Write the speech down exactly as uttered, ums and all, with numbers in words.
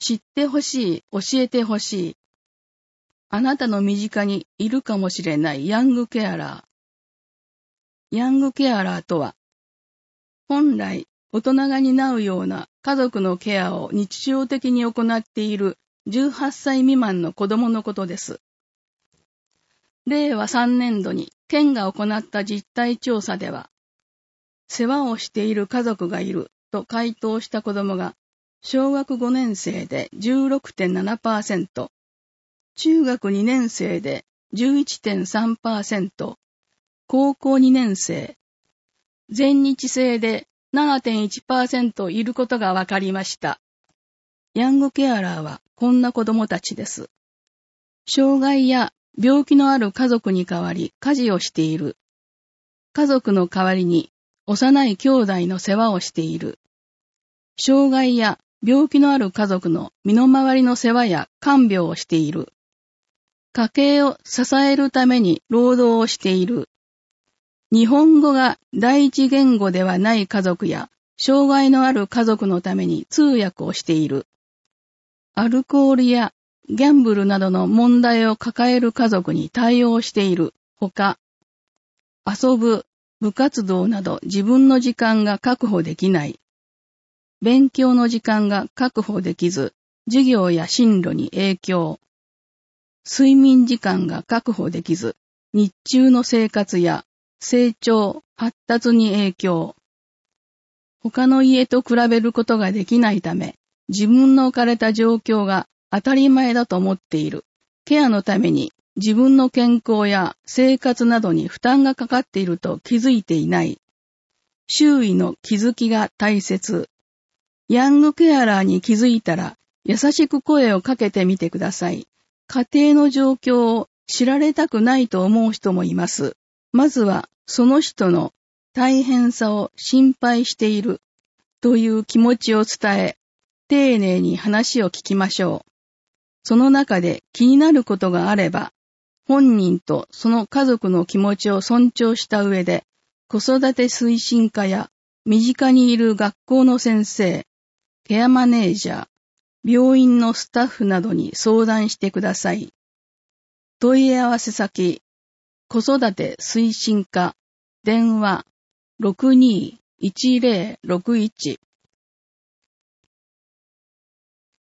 知ってほしい、教えてほしい。あなたの身近にいるかもしれないヤングケアラー。ヤングケアラーとは、本来大人が担うような家族のケアを日常的に行っているじゅうはっさい未満の子供のことです。れいわさんねんどに県が行った実態調査では、世話をしている家族がいると回答した子供が小学ごねん生で じゅうろくてんななパーセント、中学にねん生で じゅういってんさんパーセント、高校にねん生、全日制で ななてんいちパーセント いることが分かりました。ヤングケアラーはこんな子供たちです。障害や病気のある家族に代わり家事をしている。家族の代わりに幼い兄弟の世話をしている。障害や病気のある家族の身の回りの世話や看病をしている。家計を支えるために労働をしている。日本語が第一言語ではない家族や障害のある家族のために通訳をしている。アルコールやギャンブルなどの問題を抱える家族に対応しているほか、遊ぶ、部活動など自分の時間が確保できない。勉強の時間が確保できず、授業や進路に影響。睡眠時間が確保できず、日中の生活や成長、発達に影響。他の家と比べることができないため、自分の置かれた状況が当たり前だと思っている。ケアのために自分の健康や生活などに負担がかかっていると気づいていない。周囲の気づきが大切。ヤングケアラーに気づいたら優しく声をかけてみてください。家庭の状況を知られたくないと思う人もいます。まずはその人の大変さを心配しているという気持ちを伝え、丁寧に話を聞きましょう。その中で気になることがあれば、本人とその家族の気持ちを尊重した上で、子育て推進課や身近にいる学校の先生、ケアマネージャー、病院のスタッフなどに相談してください。問い合わせ先、子育て推進課、電話 ろくにーいちぜろろくいち